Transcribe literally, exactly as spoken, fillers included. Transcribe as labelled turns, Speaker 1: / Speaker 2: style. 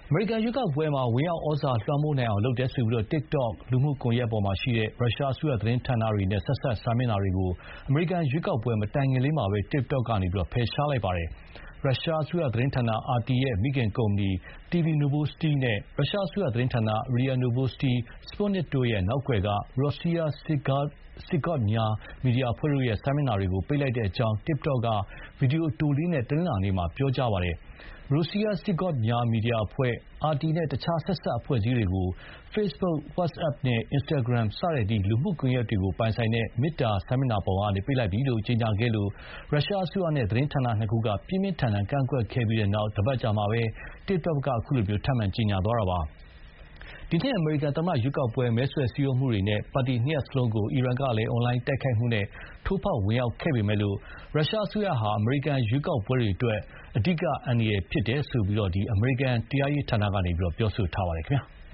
Speaker 1: အမေရိကန်ရွေးကောက်ပွဲမှာဝင်ရောက်ဩဇာလွှမ်းမိုးနိုင်အောင်လုပ်တယ်ဆိုပြီး TikTok လူမှုကွန်ရက်ပေါ်မှာရှိတဲ့ရုရှားအစိုးရသတင်းဌာနတွေနဲ့ဆက်စပ်စာမျက်နှာတွေကိုအမေရိကန်ရွေးကောက်ပွဲမတိုင်ခင်လေးမှာပဲ TikTok ကနေဖယ်ရှားလိုက်ပါတယ်။ ရုရှားအစိုးရသတင်းဌာန အာတီ ရဲ့ မိခင်ကုမ္ပဏီ တီ ဗီ Novosti နဲ့ ရုရှားအစိုးရသတင်းဌာန ရီယာ Novosti ၊ Sputnik တို့ရဲ့နောက်ကွယ်က Rossiya Sikorskaya မီဒီယာအဖွဲ့တို့ရဲ့စာမျက်နှာတွေကို ပိတ်လိုက်ကြောင်း TikTok က ဗွီဒီယိုအတိုလေးနဲ့ တနင်္လာနေ့မှာ ပြောကြားပါတယ်။ Rossiya Sikorskaya မီဒီယာအဖွဲ့၊ အာတီနဲ့ အခြားဆက်စပ်အဖွဲ့အစည်းတွေကို Facebook, WhatsApp နဲ့ Instagram စတဲ့ လူမှုကွန်ရက်တွေကိုပိုင်ဆိုင်တဲ့ မေတ္တာစာမျက်နှာပေါ်ကနေ ပိတ်လိုက်ပြီလို့ကြေညာခဲ့လို့ ရုရှားအစိုးရနဲ့ သတင်းဌာနနှစ်ခုက ပြင်းပြင်းထန်ထန်ကန့်ကွက်ခဲ့ပြီးနောက် တပတ်ကြာမှာပဲ TikTok က အခုလို ထပ်မံကြေညာသွားတာပါ။ ဒီနှစ်အမေရိကန်သမ္မတရွေးကောက်ပွဲမဲဆွယ်စည်းရုံးမှုတွေနဲ့ ပါတီနှစ်ရပ်စလုံးကို အီရန်ကလည်း အွန်လိုင်းတိုက်ခိုက်မှုနဲ့ ထိုးဖောက်ဝင်ရောက်ခဲ့ပေမယ့်လို့ ရုရှားအစိုးရဟာ အမေရိကန်ရွေးကောက်ပွဲတွေအတွက် အဓိကအန္တရာယ်ဖြစ်တယ်လို့ အမေရိကန်တရားရေးဌာနက ပြောဆိုထားပါတယ်ခင်ဗျာ။